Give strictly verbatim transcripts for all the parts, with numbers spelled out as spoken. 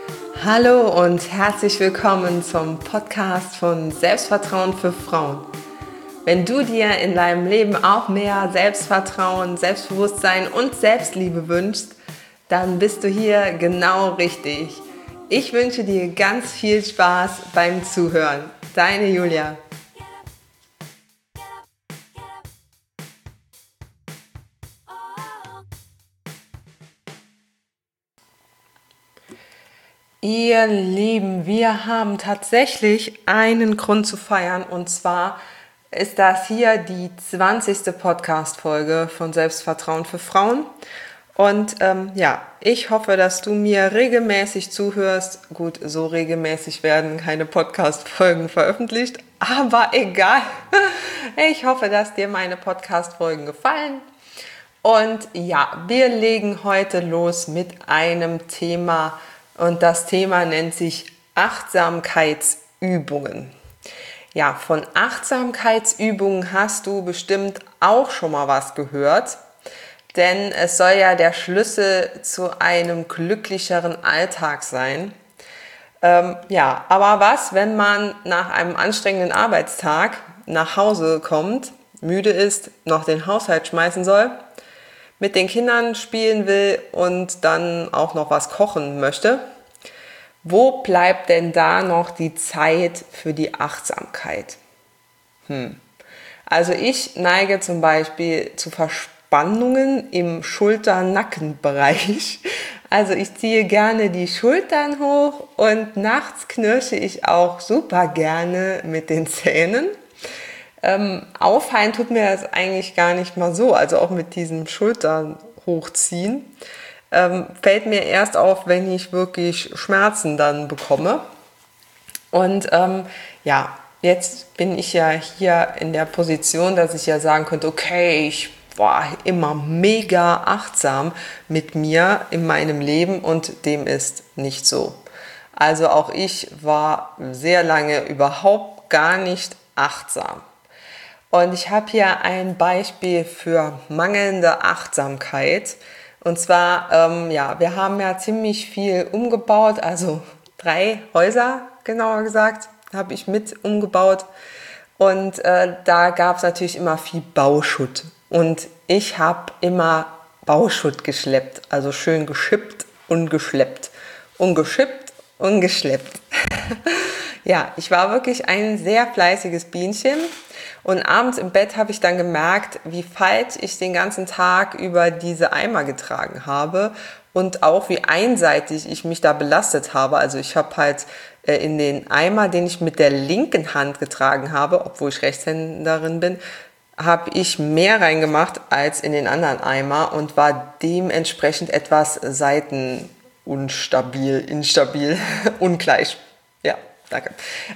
Hallo und herzlich willkommen zum Podcast von Selbstvertrauen für Frauen. Wenn du dir in deinem Leben auch mehr Selbstvertrauen, Selbstbewusstsein und Selbstliebe wünschst, dann bist du hier genau richtig. Ich wünsche dir ganz viel Spaß beim Zuhören. Deine Julia. Ihr Lieben, wir haben tatsächlich einen Grund zu feiern, und zwar ist das hier die zwanzigste Podcast-Folge von Selbstvertrauen für Frauen. Und ähm, ja, ich hoffe, dass du mir regelmäßig zuhörst. Gut, so regelmäßig werden keine Podcast-Folgen veröffentlicht, aber egal. Ich hoffe, dass dir meine Podcast-Folgen gefallen. Und ja, wir legen heute los mit einem Thema, und das Thema nennt sich Achtsamkeitsübungen. Ja, von Achtsamkeitsübungen hast du bestimmt auch schon mal was gehört, denn es soll ja der Schlüssel zu einem glücklicheren Alltag sein. Ähm, ja, aber was, wenn man nach einem anstrengenden Arbeitstag nach Hause kommt, müde ist, noch den Haushalt schmeißen soll, mit den Kindern spielen will und dann auch noch was kochen möchte? Wo bleibt denn da noch die Zeit für die Achtsamkeit? Hm. Also ich neige zum Beispiel zu Verspannungen im Schulter-Nacken-Bereich. Also ich ziehe gerne die Schultern hoch und nachts knirsche ich auch super gerne mit den Zähnen. Ähm, auffallen tut mir das eigentlich gar nicht mal so, also auch mit diesem Schultern hochziehen. Ähm, fällt mir erst auf, wenn ich wirklich Schmerzen dann bekomme. Und ähm, ja, jetzt bin ich ja hier in der Position, dass ich ja sagen könnte, okay, ich war immer mega achtsam mit mir in meinem Leben, und dem ist nicht so. Also auch ich war sehr lange überhaupt gar nicht achtsam. Und ich habe hier ein Beispiel für mangelnde Achtsamkeit. Und zwar, ähm, ja, wir haben ja ziemlich viel umgebaut, also drei Häuser, genauer gesagt, habe ich mit umgebaut. Und äh, da gab es natürlich immer viel Bauschutt. Und ich habe immer Bauschutt geschleppt, also schön geschippt und geschleppt. Und geschippt und geschleppt. Ja, ich war wirklich ein sehr fleißiges Bienchen. Und abends im Bett habe ich dann gemerkt, wie falsch ich den ganzen Tag über diese Eimer getragen habe und auch wie einseitig ich mich da belastet habe. Also ich habe halt äh, in den Eimer, den ich mit der linken Hand getragen habe, obwohl ich Rechtshänderin bin, habe ich mehr reingemacht als in den anderen Eimer und war dementsprechend etwas seitenunstabil, instabil, ungleich. Ja. Danke.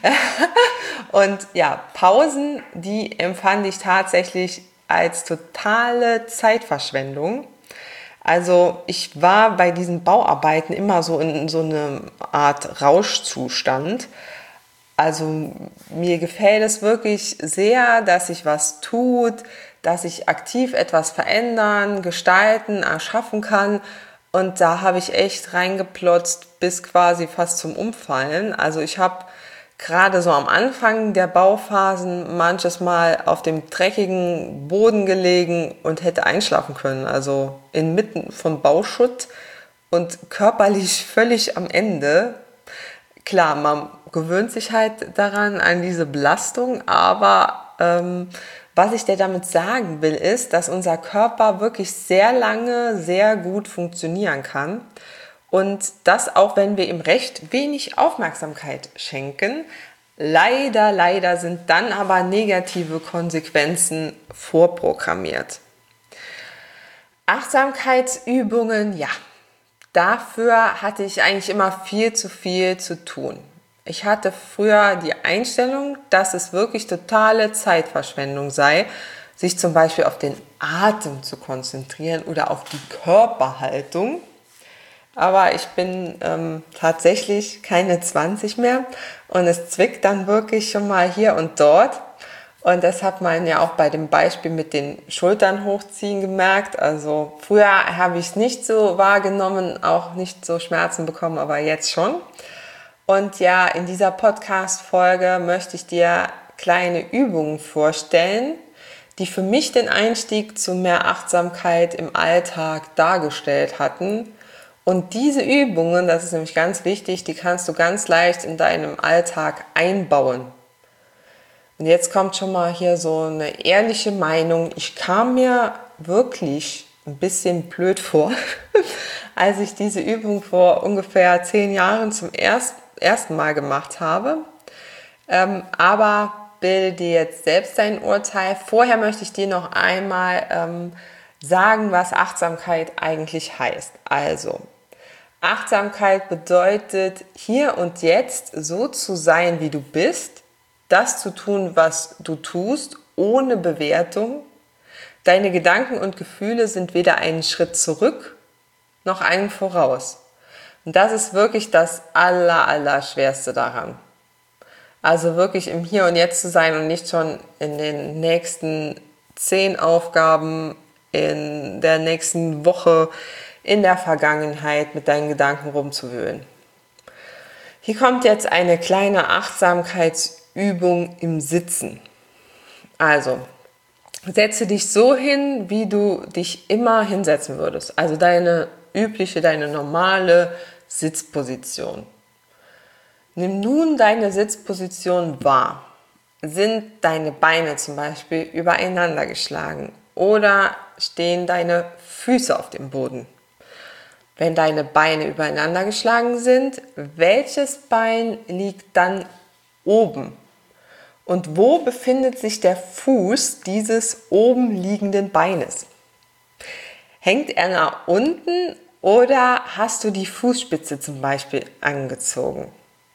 Und ja, Pausen, die empfand ich tatsächlich als totale Zeitverschwendung. Also ich war bei diesen Bauarbeiten immer so in so einer Art Rauschzustand. Also mir gefällt es wirklich sehr, dass sich was tut, dass ich aktiv etwas verändern, gestalten, erschaffen kann. Und da habe ich echt reingeplotzt bis quasi fast zum Umfallen. Also ich habe gerade so am Anfang der Bauphasen manches Mal auf dem dreckigen Boden gelegen und hätte einschlafen können. Also inmitten von Bauschutt und körperlich völlig am Ende. Klar, man gewöhnt sich halt daran, an diese Belastung, aber ähm, was ich dir damit sagen will, ist, dass unser Körper wirklich sehr lange sehr gut funktionieren kann. Und das auch, wenn wir ihm recht wenig Aufmerksamkeit schenken. Leider, leider sind dann aber negative Konsequenzen vorprogrammiert. Achtsamkeitsübungen, ja, dafür hatte ich eigentlich immer viel zu viel zu tun. Ich hatte früher die Einstellung, dass es wirklich totale Zeitverschwendung sei, sich zum Beispiel auf den Atem zu konzentrieren oder auf die Körperhaltung. Aber ich bin ähm, tatsächlich keine zwanzig mehr und es zwickt dann wirklich schon mal hier und dort. Und das hat man ja auch bei dem Beispiel mit den Schultern hochziehen gemerkt. Also früher habe ich es nicht so wahrgenommen, auch nicht so Schmerzen bekommen, aber jetzt schon. Und ja, in dieser Podcast-Folge möchte ich dir kleine Übungen vorstellen, die für mich den Einstieg zu mehr Achtsamkeit im Alltag dargestellt hatten. Und diese Übungen, das ist nämlich ganz wichtig, die kannst du ganz leicht in deinem Alltag einbauen. Und jetzt kommt schon mal hier so eine ehrliche Meinung. Ich kam mir wirklich ein bisschen blöd vor, als ich diese Übung vor ungefähr zehn Jahren zum erst, ersten Mal gemacht habe. Ähm, aber bilde dir jetzt selbst dein Urteil. Vorher möchte ich dir noch einmal ähm, sagen, was Achtsamkeit eigentlich heißt. Also, Achtsamkeit bedeutet, hier und jetzt so zu sein, wie du bist, das zu tun, was du tust, ohne Bewertung. Deine Gedanken und Gefühle sind weder einen Schritt zurück, noch einen voraus. Und das ist wirklich das aller, aller Schwerste daran. Also wirklich im Hier und Jetzt zu sein und nicht schon in den nächsten zehn Aufgaben, in der nächsten Woche, in der Vergangenheit mit deinen Gedanken rumzuwühlen. Hier kommt jetzt eine kleine Achtsamkeitsübung im Sitzen. Also, setze dich so hin, wie du dich immer hinsetzen würdest. Also deine übliche, deine normale Sitzposition. Nimm nun deine Sitzposition wahr. Sind deine Beine zum Beispiel übereinander geschlagen oder stehen deine Füße auf dem Boden? Wenn deine Beine übereinander geschlagen sind, welches Bein liegt dann oben? Und wo befindet sich der Fuß dieses oben liegenden Beines? Hängt er nach unten oder hast du die Fußspitze zum Beispiel angezogen?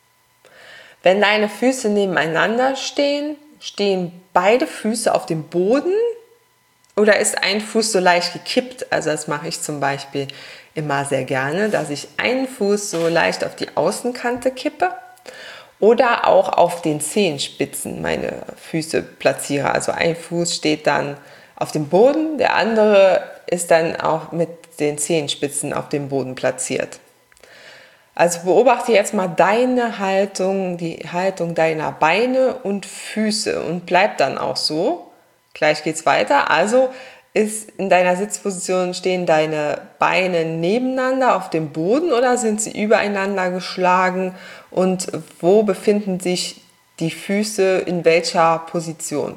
Wenn deine Füße nebeneinander stehen, stehen beide Füße auf dem Boden oder ist ein Fuß so leicht gekippt? Also das mache ich zum Beispiel immer sehr gerne, dass ich einen Fuß so leicht auf die Außenkante kippe oder auch auf den Zehenspitzen meine Füße platziere. Also ein Fuß steht dann auf dem Boden, der andere ist dann auch mit den Zehenspitzen auf dem Boden platziert. Also beobachte jetzt mal deine Haltung, die Haltung deiner Beine und Füße und bleib dann auch so. Gleich geht's weiter. Also ist in deiner Sitzposition, stehen deine Beine nebeneinander auf dem Boden oder sind sie übereinander geschlagen und wo befinden sich die Füße in welcher Position?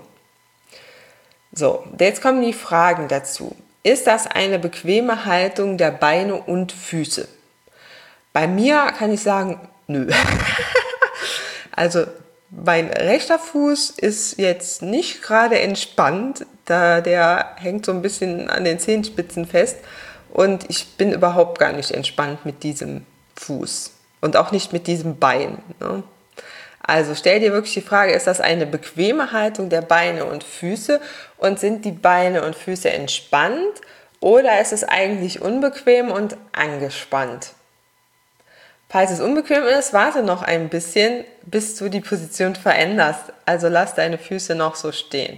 So, jetzt kommen die Fragen dazu. Ist das eine bequeme Haltung der Beine und Füße? Bei mir kann ich sagen, nö. Also mein rechter Fuß ist jetzt nicht gerade entspannt, da der hängt so ein bisschen an den Zehenspitzen fest und ich bin überhaupt gar nicht entspannt mit diesem Fuß und auch nicht mit diesem Bein. Ne? Also stell dir wirklich die Frage, ist das eine bequeme Haltung der Beine und Füße und sind die Beine und Füße entspannt oder ist es eigentlich unbequem und angespannt? Falls es unbequem ist, warte noch ein bisschen, bis du die Position veränderst. Also lass deine Füße noch so stehen.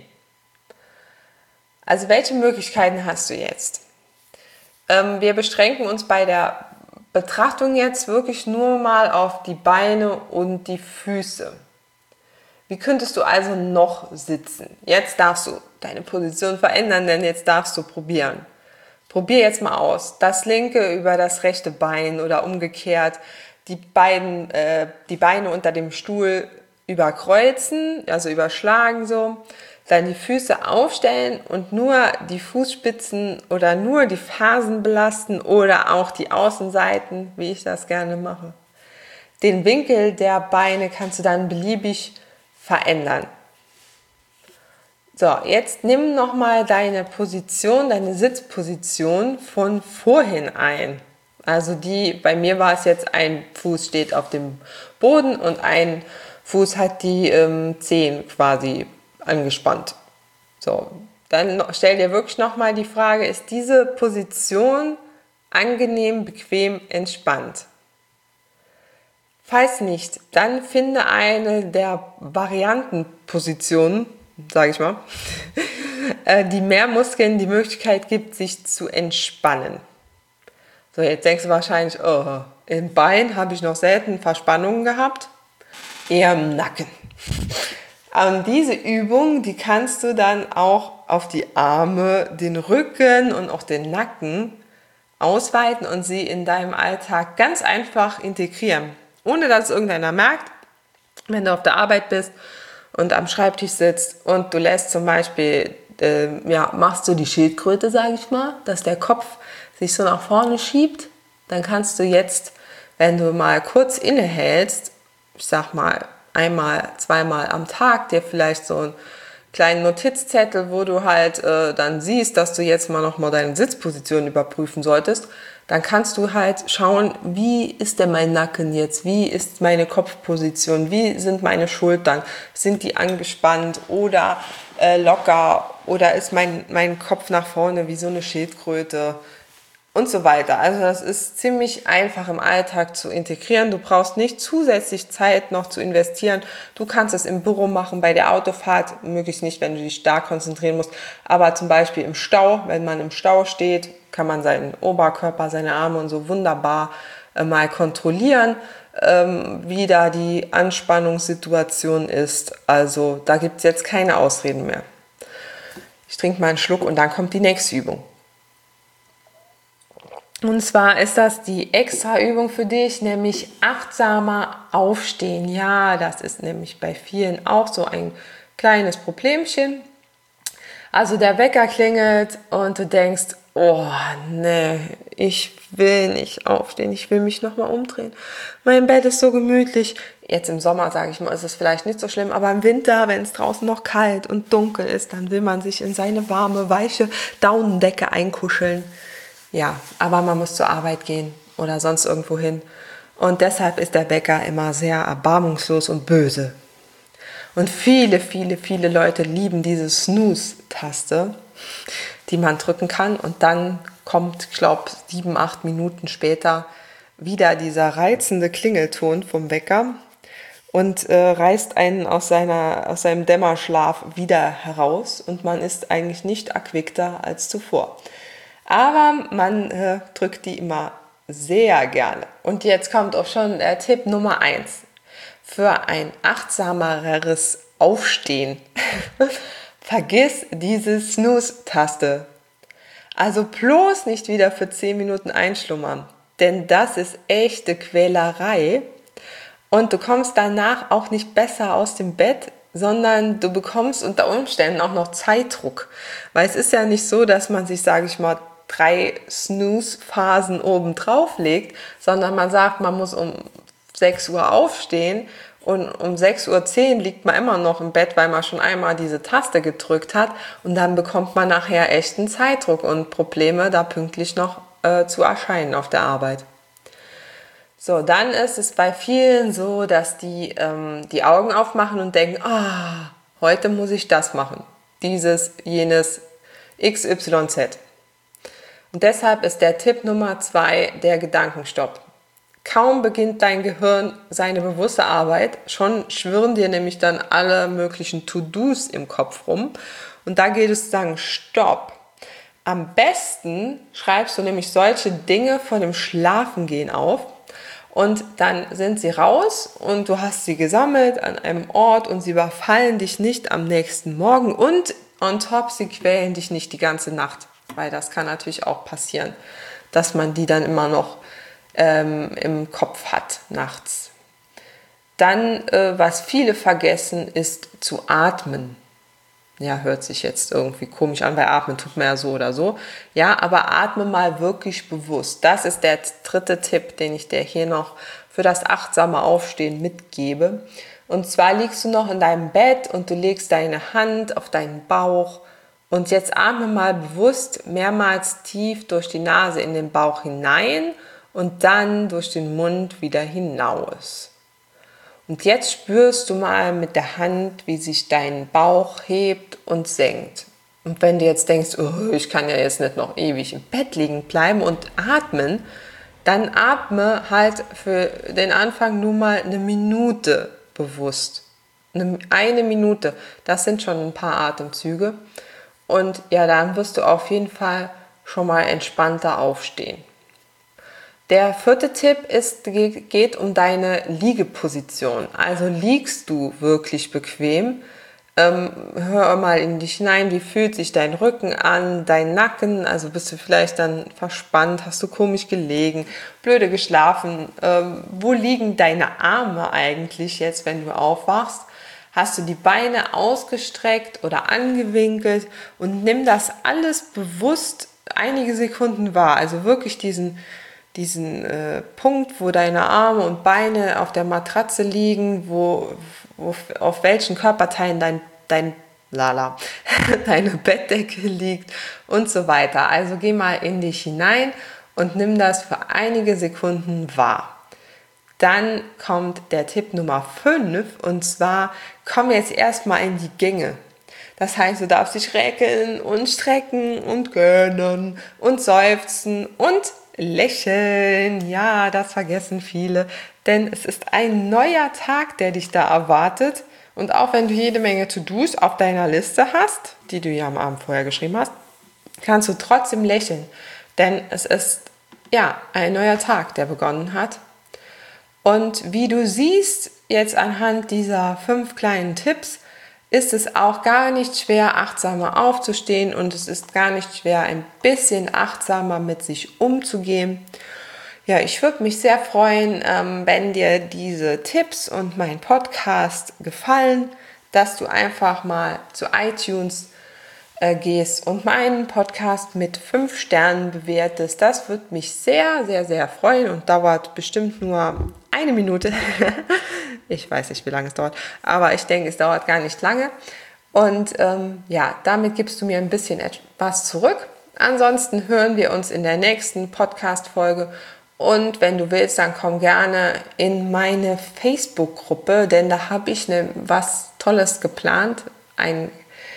Also welche Möglichkeiten hast du jetzt? Ähm, wir beschränken uns bei der Betrachtung jetzt wirklich nur mal auf die Beine und die Füße. Wie könntest du also noch sitzen? Jetzt darfst du deine Position verändern, denn jetzt darfst du probieren. Probier jetzt mal aus. Das linke über das rechte Bein oder umgekehrt. Die, beiden, äh, die Beine unter dem Stuhl überkreuzen, also überschlagen so. Dann die Füße aufstellen und nur die Fußspitzen oder nur die Fersen belasten oder auch die Außenseiten, wie ich das gerne mache. Den Winkel der Beine kannst du dann beliebig verändern. So, jetzt nimm nochmal deine Position, deine Sitzposition von vorhin ein. Also die, bei mir war es jetzt, ein Fuß steht auf dem Boden und ein Fuß hat die ähm, Zehen quasi angespannt. So, dann stell dir wirklich nochmal die Frage, ist diese Position angenehm, bequem, entspannt? Falls nicht, dann finde eine der Variantenpositionen, sage ich mal, äh, die mehr Muskeln die Möglichkeit gibt, sich zu entspannen. So, jetzt denkst du wahrscheinlich, oh, im Bein habe ich noch selten Verspannungen gehabt, eher im Nacken. Und diese Übung, die kannst du dann auch auf die Arme, den Rücken und auch den Nacken ausweiten und sie in deinem Alltag ganz einfach integrieren, ohne dass es irgendeiner merkt, wenn du auf der Arbeit bist und am Schreibtisch sitzt und du lässt zum Beispiel, äh, ja, machst du die Schildkröte, sage ich mal, dass der Kopf sich so nach vorne schiebt, dann kannst du jetzt, wenn du mal kurz innehältst, ich sag mal einmal, zweimal am Tag, dir vielleicht so einen kleinen Notizzettel, wo du halt äh, dann siehst, dass du jetzt mal nochmal deine Sitzposition überprüfen solltest, dann kannst du halt schauen, wie ist denn mein Nacken jetzt, wie ist meine Kopfposition, wie sind meine Schultern, sind die angespannt oder äh, locker oder ist mein, mein Kopf nach vorne wie so eine Schildkröte und so weiter. Also das ist ziemlich einfach im Alltag zu integrieren. Du brauchst nicht zusätzlich Zeit noch zu investieren. Du kannst es im Büro machen, bei der Autofahrt, möglichst nicht, wenn du dich stark konzentrieren musst, aber zum Beispiel im Stau, wenn man im Stau steht, kann man seinen Oberkörper, seine Arme und so wunderbar äh, mal kontrollieren, ähm, wie da die Anspannungssituation ist. Also da gibt es jetzt keine Ausreden mehr. Ich trinke mal einen Schluck und dann kommt die nächste Übung. Und zwar ist das die extra Übung für dich, nämlich achtsamer aufstehen. Ja, das ist nämlich bei vielen auch so ein kleines Problemchen. Also der Wecker klingelt und du denkst, oh nee, ich will nicht aufstehen, ich will mich nochmal umdrehen. Mein Bett ist so gemütlich. Jetzt im Sommer, sage ich mal, ist es vielleicht nicht so schlimm, aber im Winter, wenn es draußen noch kalt und dunkel ist, dann will man sich in seine warme, weiche Daunendecke einkuscheln. Ja, aber man muss zur Arbeit gehen oder sonst irgendwo hin. Und deshalb ist der Wecker immer sehr erbarmungslos und böse. Und viele, viele, viele Leute lieben diese Snooze-Taste, die man drücken kann. Und dann kommt, ich glaube, sieben, acht Minuten später wieder dieser reizende Klingelton vom Wecker und äh, reißt einen aus, seiner, aus seinem Dämmerschlaf wieder heraus. Und man ist eigentlich nicht erquickter als zuvor. Aber man äh, drückt die immer sehr gerne. Und jetzt kommt auch schon der Tipp Nummer eins für ein achtsameres Aufstehen. Vergiss diese Snooze-Taste. Also bloß nicht wieder für zehn Minuten einschlummern, denn das ist echte Quälerei. Und du kommst danach auch nicht besser aus dem Bett, sondern du bekommst unter Umständen auch noch Zeitdruck. Weil es ist ja nicht so, dass man sich, sage ich mal, drei Snooze-Phasen oben drauf legt, sondern man sagt, man muss um sechs Uhr aufstehen und um sechs Uhr zehn liegt man immer noch im Bett, weil man schon einmal diese Taste gedrückt hat und dann bekommt man nachher echten Zeitdruck und Probleme, da pünktlich noch äh, zu erscheinen auf der Arbeit. So, dann ist es bei vielen so, dass die ähm, die Augen aufmachen und denken, ah, heute muss ich das machen, dieses, jenes, X Y Z. Und deshalb ist der Tipp Nummer zwei der Gedankenstopp. Kaum beginnt dein Gehirn seine bewusste Arbeit, schon schwirren dir nämlich dann alle möglichen To-Dos im Kopf rum. Und da gilt es zu sagen, stopp. Am besten schreibst du nämlich solche Dinge vor dem Schlafengehen auf und dann sind sie raus und du hast sie gesammelt an einem Ort und sie überfallen dich nicht am nächsten Morgen und on top, sie quälen dich nicht die ganze Nacht. Weil das kann natürlich auch passieren, dass man die dann immer noch ähm, im Kopf hat nachts. Dann, äh, was viele vergessen, ist zu atmen. Ja, hört sich jetzt irgendwie komisch an, weil atmen tut man ja so oder so. Ja, aber atme mal wirklich bewusst. Das ist der dritte Tipp, den ich dir hier noch für das achtsame Aufstehen mitgebe. Und zwar liegst du noch in deinem Bett und du legst deine Hand auf deinen Bauch. Und jetzt atme mal bewusst mehrmals tief durch die Nase in den Bauch hinein und dann durch den Mund wieder hinaus. Und jetzt spürst du mal mit der Hand, wie sich dein Bauch hebt und senkt. Und wenn du jetzt denkst, oh, ich kann ja jetzt nicht noch ewig im Bett liegen bleiben und atmen, dann atme halt für den Anfang nur mal eine Minute bewusst. eine, eine Minute, das sind schon ein paar Atemzüge. Und ja, dann wirst du auf jeden Fall schon mal entspannter aufstehen. Der vierte Tipp ist, geht um deine Liegeposition. Also liegst du wirklich bequem? Ähm, hör mal in dich hinein, wie fühlt sich dein Rücken an, dein Nacken, also bist du vielleicht dann verspannt, hast du komisch gelegen, blöde geschlafen, ähm, wo liegen deine Arme eigentlich jetzt, wenn du aufwachst? Hast du die Beine ausgestreckt oder angewinkelt und nimm das alles bewusst einige Sekunden wahr, also wirklich diesen diesen äh, Punkt, wo deine Arme und Beine auf der Matratze liegen, wo, wo auf welchen Körperteilen dein, dein Lala, deine Bettdecke liegt und so weiter. Also geh mal in dich hinein und nimm das für einige Sekunden wahr. Dann kommt der Tipp Nummer fünf und zwar komm jetzt erstmal in die Gänge. Das heißt, du darfst dich recken und strecken und gönnen und seufzen und lächeln. Ja, das vergessen viele, denn es ist ein neuer Tag, der dich da erwartet. Und auch wenn du jede Menge To-Dos auf deiner Liste hast, die du ja am Abend vorher geschrieben hast, kannst du trotzdem lächeln, denn es ist ja ein neuer Tag, der begonnen hat. Und wie du siehst, jetzt anhand dieser fünf kleinen Tipps, ist es auch gar nicht schwer, achtsamer aufzustehen und es ist gar nicht schwer, ein bisschen achtsamer mit sich umzugehen. Ja, ich würde mich sehr freuen, wenn dir diese Tipps und mein Podcast gefallen, dass du einfach mal zu iTunes äh, gehst und meinen Podcast mit fünf Sternen bewertest. Das würde mich sehr, sehr, sehr freuen und dauert bestimmt nur eine Minute. Ich weiß nicht, wie lange es dauert, aber ich denke, es dauert gar nicht lange. Und ähm, ja, damit gibst du mir ein bisschen etwas zurück. Ansonsten hören wir uns in der nächsten Podcast-Folge. Und wenn du willst, dann komm gerne in meine Facebook-Gruppe, denn da habe ich ne, was Tolles geplant. Ein,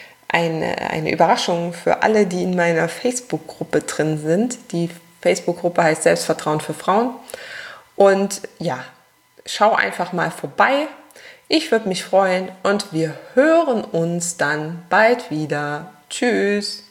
eine, eine Überraschung für alle, die in meiner Facebook-Gruppe drin sind. Die Facebook-Gruppe heißt Selbstvertrauen für Frauen. Und ja, schau einfach mal vorbei. Ich würde mich freuen und wir hören uns dann bald wieder. Tschüss.